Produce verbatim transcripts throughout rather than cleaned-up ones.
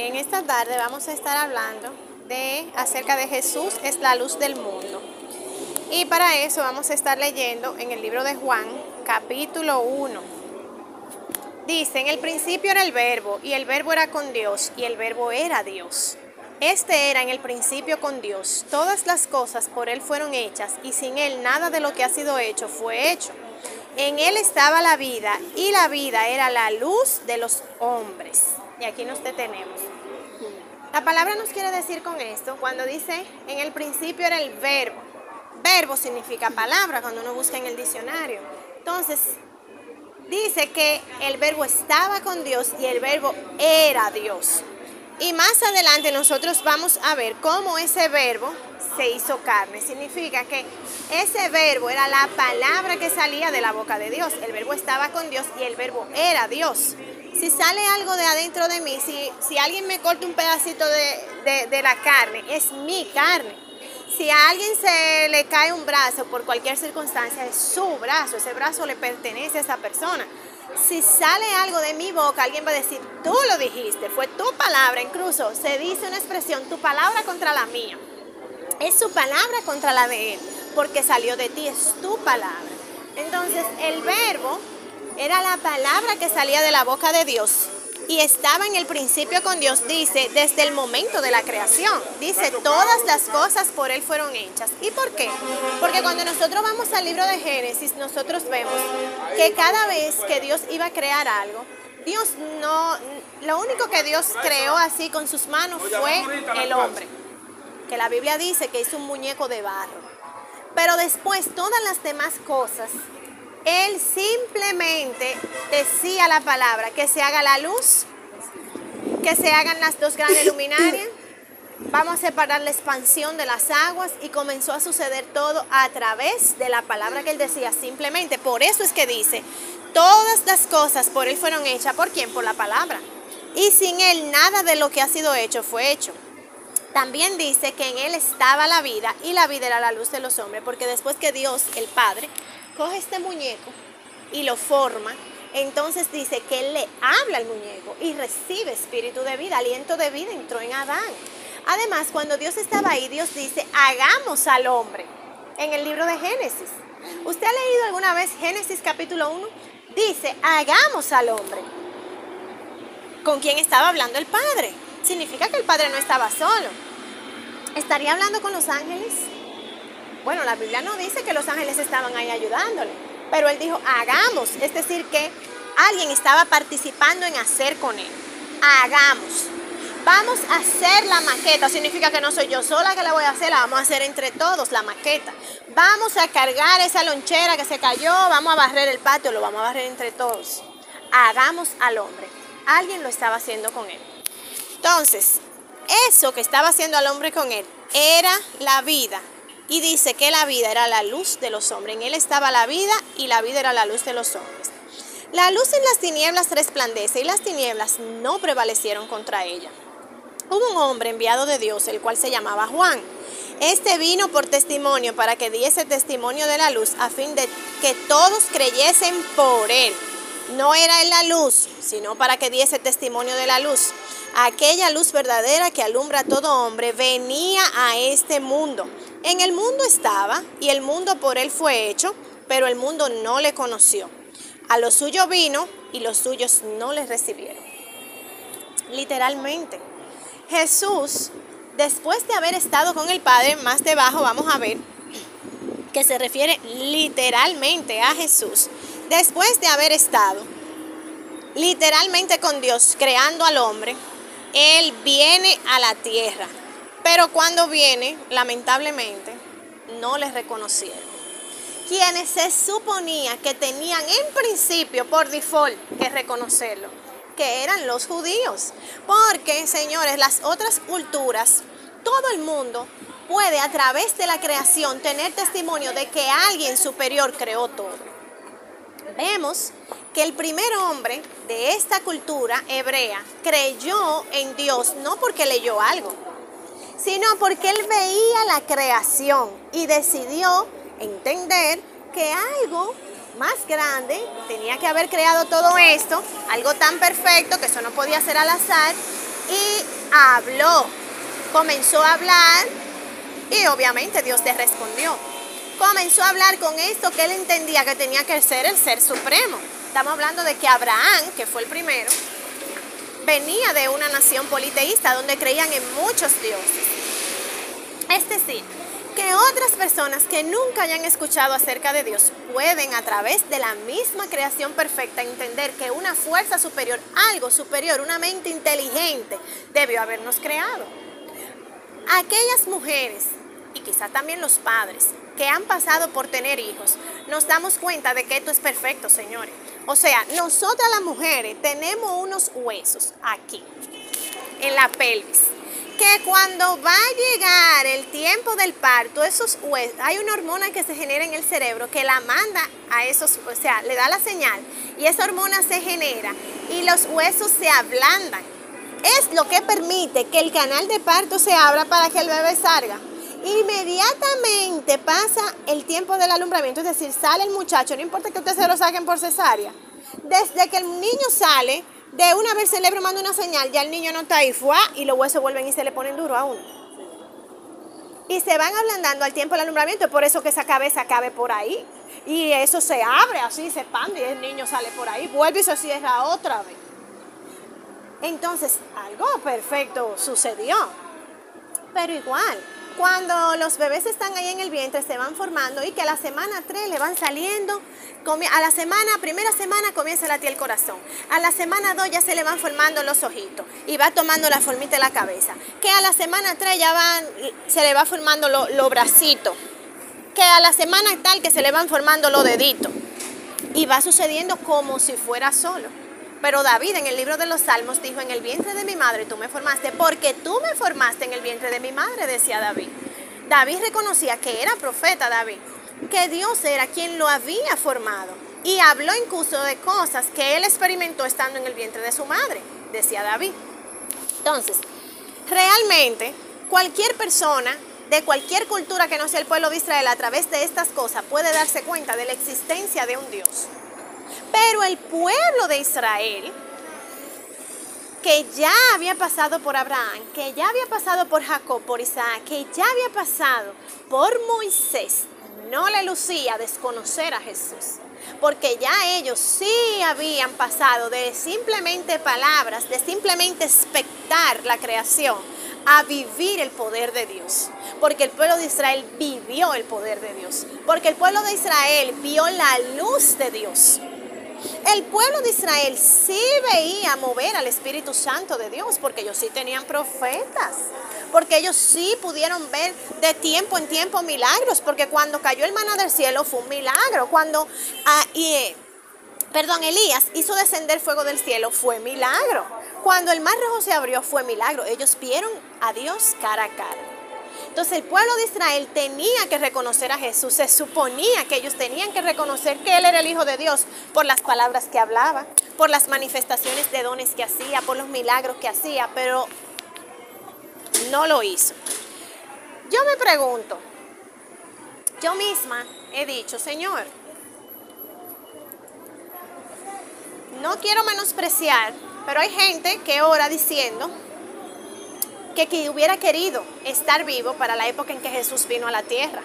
En esta tarde vamos a estar hablando de acerca de Jesús es la luz del mundo. Y para eso vamos a estar leyendo en el libro de Juan, capítulo uno. Dice, en el principio era el verbo, y el verbo era con Dios, y el verbo era Dios. Este era en el principio con Dios. Todas las cosas por Él fueron hechas, y sin Él nada de lo que ha sido hecho fue hecho. En Él estaba la vida, y la vida era la luz de los hombres. Y aquí nos detenemos. La palabra nos quiere decir con esto, cuando dice, en el principio era el verbo. Verbo significa palabra, cuando uno busca en el diccionario. Entonces, dice que el verbo estaba con Dios y el verbo era Dios. Y más adelante nosotros vamos a ver cómo ese verbo se hizo carne. Significa que ese verbo era la palabra que salía de la boca de Dios. El verbo estaba con Dios y el verbo era Dios. Si sale algo de adentro de mí, si, si alguien me corta un pedacito de, de, de la carne, es mi carne. Si a alguien se le cae un brazo por cualquier circunstancia, es su brazo, ese brazo le pertenece a esa persona. Si sale algo de mi boca, alguien va a decir, tú lo dijiste, fue tu palabra. Incluso se dice una expresión, tu palabra contra la mía. Es su palabra contra la de él, porque salió de ti, es tu palabra. Entonces, el verbo era la palabra que salía de la boca de Dios y estaba en el principio con Dios, dice, desde el momento de la creación. Dice, todas las cosas por Él fueron hechas. ¿Y por qué? Porque cuando nosotros vamos al libro de Génesis, nosotros vemos que cada vez que Dios iba a crear algo, Dios no, lo único que Dios creó así con sus manos fue el hombre. Que la Biblia dice que hizo un muñeco de barro. Pero después todas las demás cosas, Él simplemente decía la palabra, que se haga la luz, que se hagan las dos grandes luminarias, vamos a separar la expansión de las aguas y comenzó a suceder todo a través de la palabra que Él decía simplemente. Por eso es que dice, todas las cosas por Él fueron hechas. ¿Por quién? Por la palabra. Y sin Él nada de lo que ha sido hecho fue hecho. También dice que en Él estaba la vida y la vida era la luz de los hombres, porque después que Dios, el Padre, coge este muñeco y lo forma, entonces dice que Él le habla al muñeco y recibe espíritu de vida, aliento de vida entró en Adán. Además, cuando Dios estaba ahí, Dios dice, hagamos al hombre, en el libro de Génesis. ¿Usted ha leído alguna vez Génesis capítulo uno? Dice, hagamos al hombre. ¿Con quién estaba hablando el Padre? Significa que el Padre no estaba solo. ¿Estaría hablando con los ángeles? Bueno, la Biblia no dice que los ángeles estaban ahí ayudándole, pero Él dijo, hagamos, es decir, que alguien estaba participando en hacer con Él. Hagamos. Vamos a hacer la maqueta, significa que no soy yo sola que la voy a hacer, la vamos a hacer entre todos, la maqueta. Vamos a cargar esa lonchera que se cayó, vamos a barrer el patio, lo vamos a barrer entre todos. Hagamos al hombre. Alguien lo estaba haciendo con Él. Entonces, eso que estaba haciendo al hombre con Él era la vida. Y dice que la vida era la luz de los hombres. En Él estaba la vida y la vida era la luz de los hombres. La luz en las tinieblas resplandece y las tinieblas no prevalecieron contra ella. Hubo un hombre enviado de Dios, el cual se llamaba Juan. Este vino por testimonio para que diese testimonio de la luz a fin de que todos creyesen por Él. No era Él la luz, sino para que diese testimonio de la luz. Aquella luz verdadera que alumbra a todo hombre venía a este mundo. En el mundo estaba y el mundo por Él fue hecho, pero el mundo no le conoció. A lo suyo vino y los suyos no le recibieron. Literalmente, Jesús, después de haber estado con el Padre, más debajo vamos a ver que se refiere literalmente a Jesús. Después de haber estado literalmente con Dios creando al hombre, Él viene a la tierra. Pero cuando viene, lamentablemente, no le reconocieron. Quienes se suponía que tenían en principio por default que reconocerlo, que eran los judíos. Porque, señores, las otras culturas, todo el mundo puede a través de la creación tener testimonio de que alguien superior creó todo. Vemos que el primer hombre de esta cultura hebrea creyó en Dios no porque leyó algo, sino porque él veía la creación y decidió entender que algo más grande tenía que haber creado todo esto, algo tan perfecto que eso no podía ser al azar, y habló, comenzó a hablar y obviamente Dios le respondió. Comenzó a hablar con esto que él entendía que tenía que ser el ser supremo. Estamos hablando de que Abraham, que fue el primero, venía de una nación politeísta donde creían en muchos dioses. Es decir, que otras personas que nunca hayan escuchado acerca de Dios pueden a través de la misma creación perfecta entender que una fuerza superior, algo superior, una mente inteligente debió habernos creado. Aquellas mujeres y quizás también los padres que han pasado por tener hijos, nos damos cuenta de que esto es perfecto, señores. O sea, nosotras las mujeres tenemos unos huesos aquí, en la pelvis, que cuando va a llegar el tiempo del parto, esos huesos, hay una hormona que se genera en el cerebro que la manda a esos, o sea, le da la señal y esa hormona se genera y los huesos se ablandan. Es lo que permite que el canal de parto se abra para que el bebé salga. Inmediatamente pasa el tiempo del alumbramiento, es decir, sale el muchacho, no importa que ustedes se lo saquen por cesárea. Desde que el niño sale, de una vez el cerebro manda una señal, ya el niño no está ahí, ¡fua! Y los huesos vuelven y se le ponen duro a uno. Y se van ablandando al tiempo del alumbramiento, por eso que esa cabeza cabe por ahí. Y eso se abre así, se expande y el niño sale por ahí, vuelve y se cierra otra vez. Entonces, algo perfecto sucedió. Pero igual, cuando los bebés están ahí en el vientre, se van formando y que a la semana tres le van saliendo, a la semana, primera semana comienza a latir el corazón, a la semana dos ya se le van formando los ojitos y va tomando la formita de la cabeza, que a la semana tres ya van, se le va formando los lo bracitos, que a la semana tal que se le van formando los deditos y va sucediendo como si fuera solo. Pero David en el libro de los Salmos dijo, en el vientre de mi madre tú me formaste, porque tú me formaste en el vientre de mi madre, decía David. David reconocía que era profeta David, que Dios era quien lo había formado. Y habló incluso de cosas que él experimentó estando en el vientre de su madre, decía David. Entonces, realmente, cualquier persona de cualquier cultura que no sea el pueblo de Israel, a través de estas cosas, puede darse cuenta de la existencia de un Dios. Pero el pueblo de Israel, que ya había pasado por Abraham, que ya había pasado por Jacob, por Isaac, que ya había pasado por Moisés, no le lucía desconocer a Jesús. Porque ya ellos sí habían pasado de simplemente palabras, de simplemente expectar la creación, a vivir el poder de Dios. Porque el pueblo de Israel vivió el poder de Dios. Porque el pueblo de Israel vio la luz de Dios. El pueblo de Israel sí veía mover al Espíritu Santo de Dios, porque ellos sí tenían profetas, porque ellos sí pudieron ver de tiempo en tiempo milagros, porque cuando cayó el maná del cielo fue un milagro, cuando ah, y, perdón, Elías hizo descender fuego del cielo fue milagro, cuando el mar rojo se abrió fue milagro, ellos vieron a Dios cara a cara. Entonces el pueblo de Israel tenía que reconocer a Jesús, se suponía que ellos tenían que reconocer que Él era el Hijo de Dios por las palabras que hablaba, por las manifestaciones de dones que hacía, por los milagros que hacía, pero no lo hizo. Yo me pregunto, yo misma he dicho, Señor, no quiero menospreciar, pero hay gente que ora diciendo que, que hubiera querido estar vivo para la época en que Jesús vino a la tierra.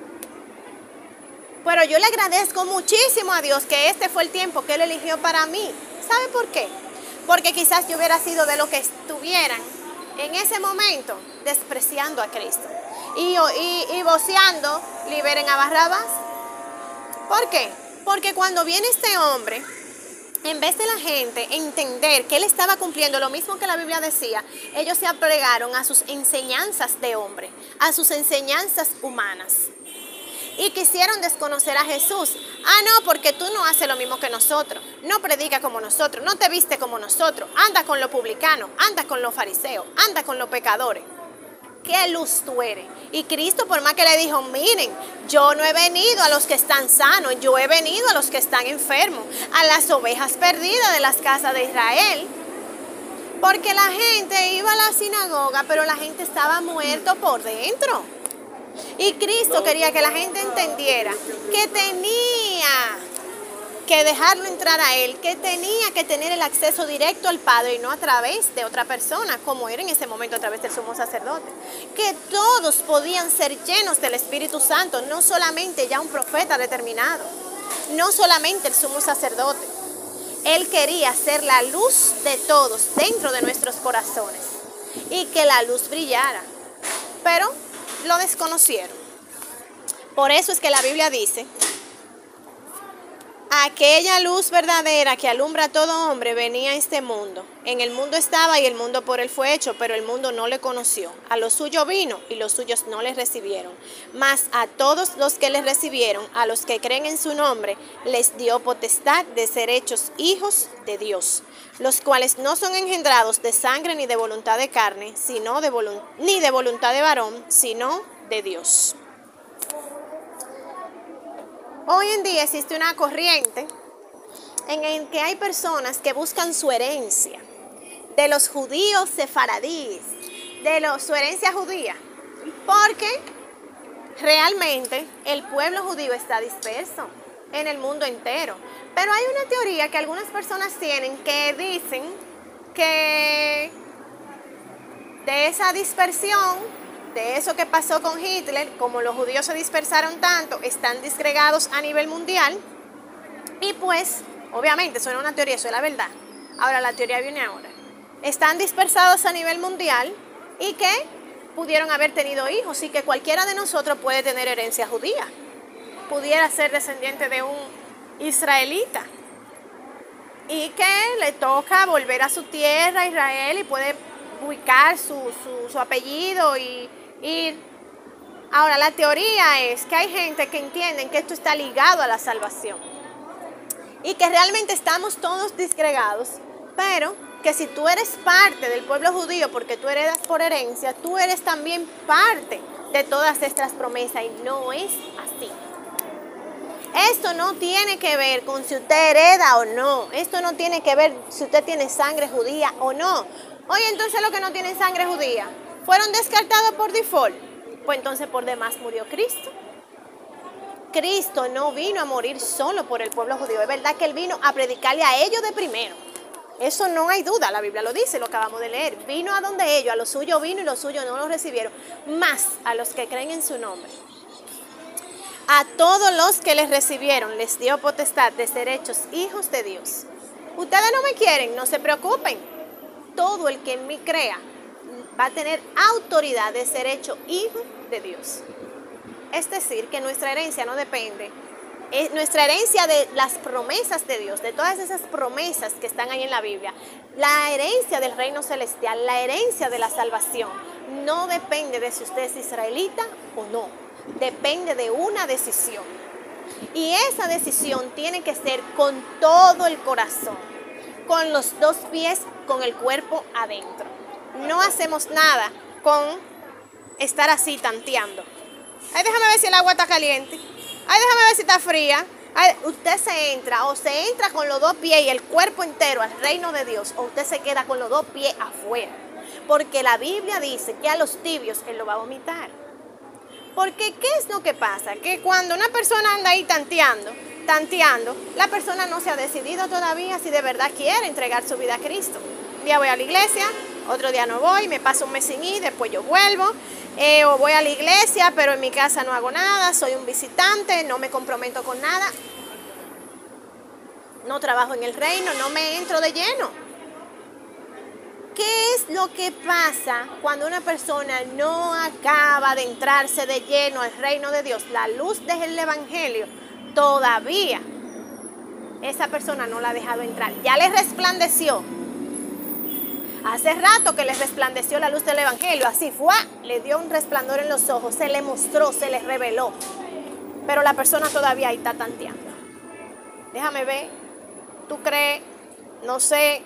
Pero yo le agradezco muchísimo a Dios que este fue el tiempo que Él eligió para mí. ¿Sabe por qué? Porque quizás yo hubiera sido de los que estuvieran en ese momento despreciando a Cristo y, y, y voceando, liberen a Barrabás. ¿Por qué? Porque cuando viene este hombre, en vez de la gente entender que él estaba cumpliendo lo mismo que la Biblia decía, ellos se apegaron a sus enseñanzas de hombre, a sus enseñanzas humanas. Y quisieron desconocer a Jesús. Ah, no, porque tú no haces lo mismo que nosotros, no predica como nosotros, no te viste como nosotros, anda con los publicanos, anda con los fariseos, anda con los pecadores. ¿Qué luz tú eres? Y Cristo, por más que le dijo, miren, yo no he venido a los que están sanos, yo he venido a los que están enfermos, a las ovejas perdidas de las casas de Israel. Porque la gente iba a la sinagoga, pero la gente estaba muerto por dentro. Y Cristo quería que la gente entendiera que tenía que dejarlo entrar a él, que tenía que tener el acceso directo al Padre y no a través de otra persona, como era en ese momento a través del sumo sacerdote. Que todos podían ser llenos del Espíritu Santo, no solamente ya un profeta determinado, no solamente el sumo sacerdote. Él quería ser la luz de todos dentro de nuestros corazones y que la luz brillara, pero lo desconocieron. Por eso es que la Biblia dice: aquella luz verdadera que alumbra a todo hombre venía a este mundo. En el mundo estaba y el mundo por él fue hecho, pero el mundo no le conoció. A lo suyo vino y los suyos no le recibieron. Mas a todos los que le recibieron, a los que creen en su nombre, les dio potestad de ser hechos hijos de Dios, los cuales no son engendrados de sangre ni de voluntad de carne, sino de volun- ni de voluntad de varón, sino de Dios. Hoy en día existe una corriente en el que hay personas que buscan su herencia, de los judíos sefaradíes, de los, su herencia judía, porque realmente el pueblo judío está disperso en el mundo entero. Pero hay una teoría que algunas personas tienen que dicen que de esa dispersión, de eso que pasó con Hitler, como los judíos se dispersaron tanto, están disgregados a nivel mundial. Y pues, obviamente, eso no es una teoría, eso es la verdad. Ahora, la teoría viene ahora. Están dispersados a nivel mundial y que pudieron haber tenido hijos y que cualquiera de nosotros puede tener herencia judía. Pudiera ser descendiente de un israelita y que le toca volver a su tierra, Israel, y puede ubicar su, su, su apellido y ir. Ahora, la teoría es que hay gente que entienden que esto está ligado a la salvación y que realmente estamos todos disgregados, pero que si tú eres parte del pueblo judío porque tú heredas por herencia, tú eres también parte de todas estas promesas, y no es así. Esto no tiene que ver con si usted hereda o no, esto no tiene que ver si usted tiene sangre judía o no. Oye, entonces los que no tienen sangre judía fueron descartados por default. Pues entonces por demás murió Cristo. Cristo no vino a morir solo por el pueblo judío. Es verdad que Él vino a predicarle a ellos de primero. Eso no hay duda, la Biblia lo dice, lo acabamos de leer. Vino a donde ellos, a los suyos vino y los suyos no los recibieron. Más a los que creen en su nombre. A todos los que les recibieron les dio potestad de ser hechos hijos de Dios. Ustedes no me quieren, no se preocupen. Todo el que en mí crea va a tener autoridad de ser hecho hijo de Dios. Es decir, que nuestra herencia no depende, es nuestra herencia de las promesas de Dios, de todas esas promesas que están ahí en la Biblia, la herencia del reino celestial, la herencia de la salvación, no depende de si usted es israelita o no, depende de una decisión. Y esa decisión tiene que ser con todo el corazón, con los dos pies, con el cuerpo adentro. No hacemos nada con estar así tanteando. Ay, déjame ver si el agua está caliente. Ay, déjame ver si está fría. Ay, usted se entra o se entra con los dos pies y el cuerpo entero al reino de Dios, o usted se queda con los dos pies afuera. Porque la Biblia dice que a los tibios Él lo va a vomitar. Porque ¿qué es lo que pasa? Que cuando una persona anda ahí tanteando, tanteando, la persona no se ha decidido todavía si de verdad quiere entregar su vida a Cristo. Un día voy a la iglesia, otro día no voy, me paso un mes sin ir, después yo vuelvo, eh, o voy a la iglesia, pero en mi casa no hago nada, soy un visitante, no me comprometo con nada, no trabajo en el reino, no me entro de lleno. ¿Qué es lo que pasa cuando una persona no acaba de entrarse de lleno al reino de Dios? La luz del evangelio todavía esa persona no la ha dejado entrar. Ya le resplandeció. Hace rato que le resplandeció la luz del evangelio. Así fue, le dio un resplandor en los ojos, se le mostró, se le reveló. Pero la persona todavía ahí está tanteando. Déjame ver, ¿tú crees? No sé.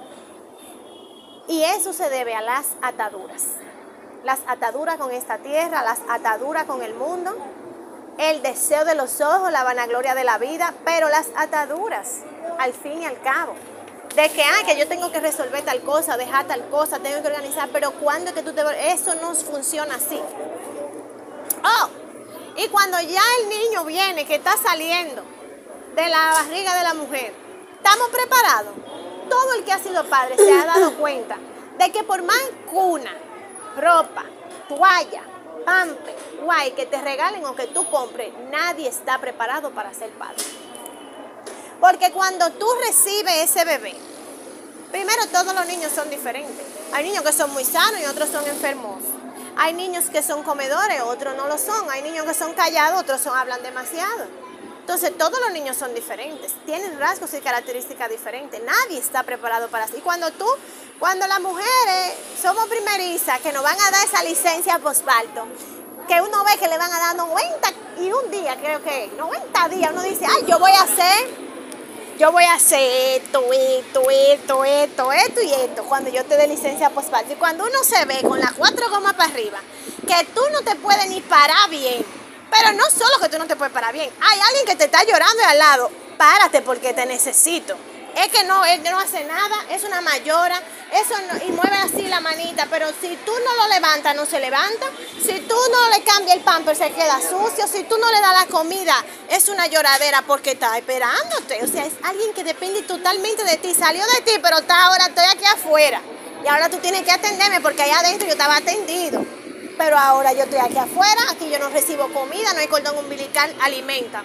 Y eso se debe a las ataduras. Las ataduras con esta tierra, las ataduras con el mundo, el deseo de los ojos, la vanagloria de la vida, pero las ataduras, al fin y al cabo, de que, ah, que yo tengo que resolver tal cosa, dejar tal cosa, tengo que organizar, pero ¿cuándo es que tú te... Eso no funciona así. Oh, y cuando ya el niño viene, que está saliendo de la barriga de la mujer, ¿estamos preparados? Todo el que ha sido padre se ha dado cuenta de que por más cuna, ropa, toalla, pamper, guay, que te regalen o que tú compres, nadie está preparado para ser padre. Porque cuando tú recibes ese bebé, primero todos los niños son diferentes. Hay niños que son muy sanos y otros son enfermos. Hay niños que son comedores, otros no lo son. Hay niños que son callados, otros son, hablan demasiado. Entonces todos los niños son diferentes, tienen rasgos y características diferentes. Nadie está preparado para eso. Y cuando tú, cuando las mujeres somos primerizas, que nos van a dar esa licencia postparto, que uno ve que le van a dar noventa y un día, creo que noventa días, uno dice, ay, yo voy a hacer, yo voy a hacer esto, esto, esto, esto, esto y esto, cuando yo te dé licencia postparto. Y cuando uno se ve con las cuatro gomas para arriba, que tú no te puedes ni parar bien, pero no solo que tú no te puedes parar bien, hay alguien que te está llorando al lado, párate porque te necesito. Es que no, él no hace nada, es una mayora, eso no, y mueve así la manita, pero si tú no lo levantas, no se levanta, si tú no le cambias el pamper, se queda sucio, si tú no le das la comida, es una lloradera porque está esperándote. O sea, es alguien que depende totalmente de ti, salió de ti, pero está ahora estoy aquí afuera, y ahora tú tienes que atenderme porque allá adentro yo estaba atendido. Pero ahora yo estoy aquí afuera, aquí yo no recibo comida, no hay cordón umbilical, aliméntame.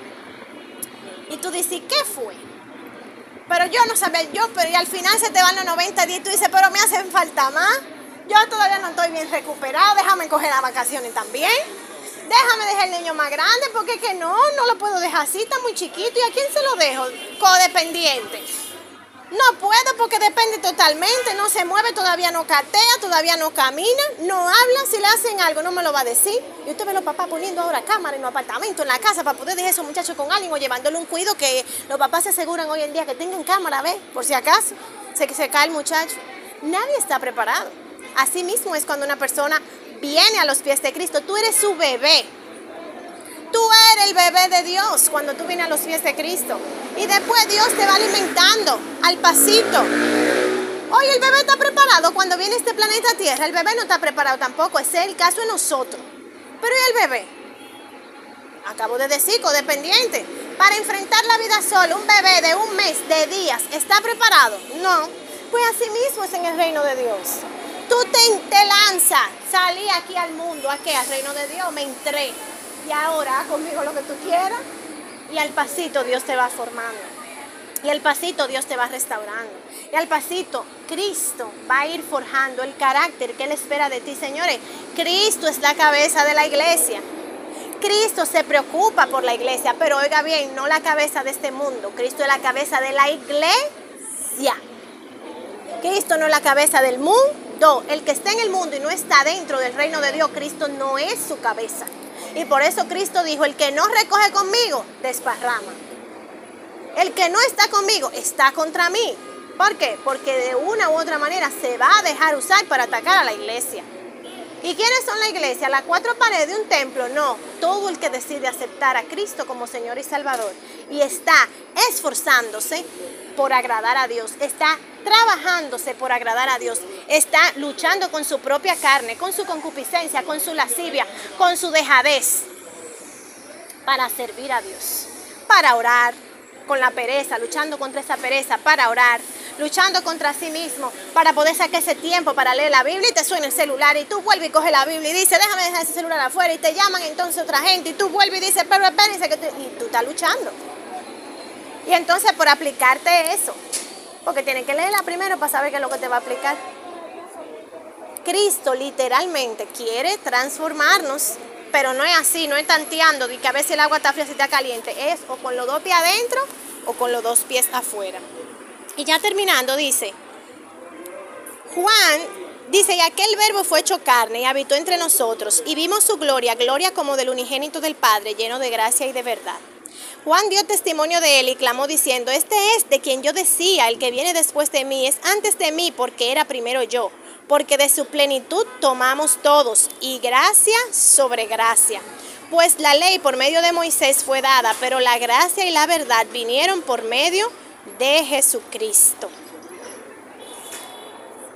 Y tú dices, ¿qué fue? Pero yo no sabía, yo, pero y al final se te van los noventa días y tú dices, pero me hacen falta más. Yo todavía no estoy bien recuperado, déjame coger las vacaciones también. Déjame dejar el niño más grande, porque es que no, no lo puedo dejar así, está muy chiquito. ¿Y a quién se lo dejo? Codependiente. No puedo porque depende totalmente, no se mueve, todavía no catea, todavía no camina, no habla, si le hacen algo no me lo va a decir. Y usted ve a los papás poniendo ahora cámaras en los apartamentos, en la casa, para poder dejar a esos muchachos con alguien o llevándole un cuido, que los papás se aseguran hoy en día que tengan cámara, ¿ves? Por si acaso se, se cae el muchacho. Nadie está preparado. Así mismo es cuando una persona viene a los pies de Cristo, tú eres su bebé. Tú eres el bebé de Dios cuando tú vienes a los pies de Cristo. Y después Dios te va alimentando al pasito. Hoy el bebé está preparado cuando viene a este planeta Tierra. El bebé no está preparado tampoco. Ese es el caso de nosotros. Pero ¿y el bebé? Acabo de decir, codependiente. Para enfrentar la vida solo, un bebé de un mes, de días, ¿está preparado? No. Pues así mismo es en el reino de Dios. Tú te, te lanzas. Salí aquí al mundo. ¿A qué? Al reino de Dios. Me entré. Y ahora haz conmigo lo que tú quieras. Y al pasito Dios te va formando. Y al pasito Dios te va restaurando. Y al pasito Cristo va a ir forjando el carácter que Él espera de ti. Señores, Cristo es la cabeza de la iglesia. Cristo se preocupa por la iglesia. Pero oiga bien, no la cabeza de este mundo. Cristo es la cabeza de la iglesia. Cristo no es la cabeza del mundo. El que está en el mundo y no está dentro del reino de Dios, Cristo no es su cabeza. Y por eso Cristo dijo, el que no recoge conmigo, desparrama. El que no está conmigo, está contra mí. ¿Por qué? Porque de una u otra manera se va a dejar usar para atacar a la iglesia. ¿Y quiénes son la iglesia? ¿Las cuatro paredes de un templo? No, todo el que decide aceptar a Cristo como Señor y Salvador y está esforzándose por agradar a Dios, está trabajándose por agradar a Dios, está luchando con su propia carne, con su concupiscencia, con su lascivia, con su dejadez, para servir a Dios, para orar con la pereza, luchando contra esa pereza, para orar, luchando contra sí mismo, para poder sacar ese tiempo para leer la Biblia y te suena el celular y tú vuelves y coges la Biblia y dices, déjame dejar ese celular afuera y te llaman entonces otra gente y tú vuelves y dices, pero espérense que tú... y tú estás luchando. Y entonces por aplicarte eso, porque tienes que leerla primero para saber qué es lo que te va a aplicar. Cristo literalmente quiere transformarnos, pero no es así, no es tanteando de que a veces el agua está fría si está caliente, es o con los dos pies adentro o con los dos pies afuera. Y ya terminando dice, Juan dice, y aquel verbo fue hecho carne y habitó entre nosotros y vimos su gloria, gloria como del unigénito del Padre, lleno de gracia y de verdad. Juan dio testimonio de él y clamó diciendo, este es de quien yo decía, el que viene después de mí es antes de mí porque era primero yo, porque de su plenitud tomamos todos y gracia sobre gracia. Pues la ley por medio de Moisés fue dada, pero la gracia y la verdad vinieron por medio de Jesucristo.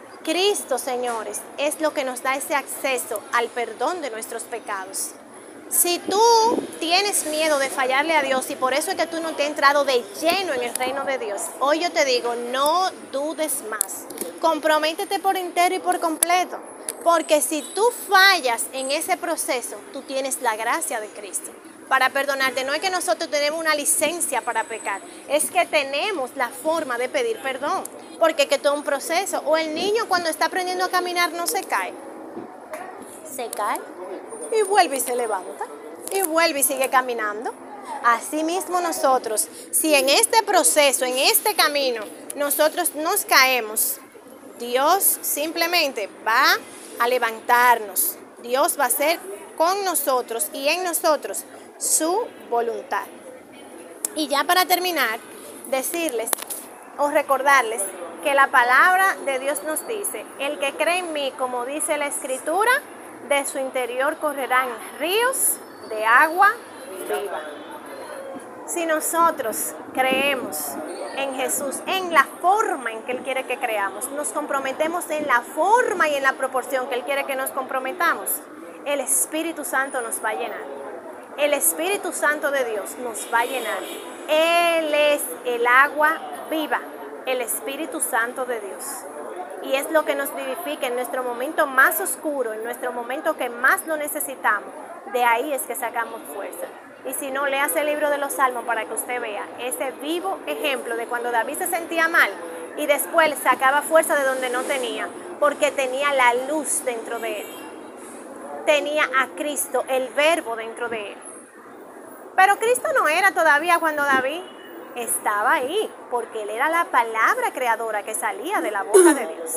Cristo, señores, es lo que nos da ese acceso al perdón de nuestros pecados. Si tú tienes miedo de fallarle a Dios y por eso es que tú no te has entrado de lleno en el reino de Dios, hoy yo te digo, no dudes más. Comprométete por entero y por completo. Porque si tú fallas en ese proceso, tú tienes la gracia de Cristo para perdonarte. No es que nosotros tenemos una licencia para pecar, es que tenemos la forma de pedir perdón. Porque es que todo es un proceso. O el niño cuando está aprendiendo a caminar no se cae. Se cae y vuelve y se levanta. Y vuelve y sigue caminando. Así mismo nosotros, si en este proceso, en este camino, nosotros nos caemos, Dios simplemente va a levantarnos. Dios va a hacer con nosotros y en nosotros su voluntad. Y ya para terminar, decirles o recordarles que la palabra de Dios nos dice, el que cree en mí, como dice la Escritura, de su interior correrán ríos de agua viva. Si nosotros creemos en Jesús, en la forma en que Él quiere que creamos, nos comprometemos en la forma y en la proporción que Él quiere que nos comprometamos, el Espíritu Santo nos va a llenar. El Espíritu Santo de Dios nos va a llenar. Él es el agua viva, el Espíritu Santo de Dios. Y es lo que nos vivifica en nuestro momento más oscuro, en nuestro momento que más lo necesitamos. De ahí es que sacamos fuerza. Y si no, léase el libro de los Salmos para que usted vea ese vivo ejemplo de cuando David se sentía mal y después sacaba fuerza de donde no tenía, porque tenía la luz dentro de él. Tenía a Cristo, el verbo dentro de él. Pero Cristo no era todavía cuando David estaba ahí, porque él era la palabra creadora que salía de la boca de Dios.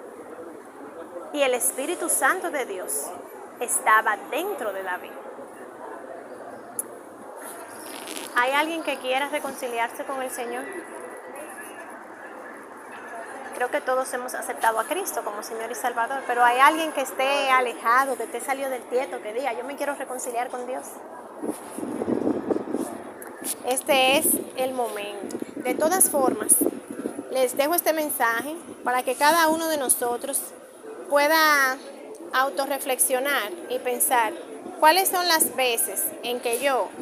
Y el Espíritu Santo de Dios estaba dentro de David. ¿Hay alguien que quiera reconciliarse con el Señor? Creo que todos hemos aceptado a Cristo como Señor y Salvador, pero hay alguien que esté alejado, que esté salido del tieto, que diga, yo me quiero reconciliar con Dios. Este es el momento. De todas formas, les dejo este mensaje para que cada uno de nosotros pueda autorreflexionar y pensar cuáles son las veces en que yo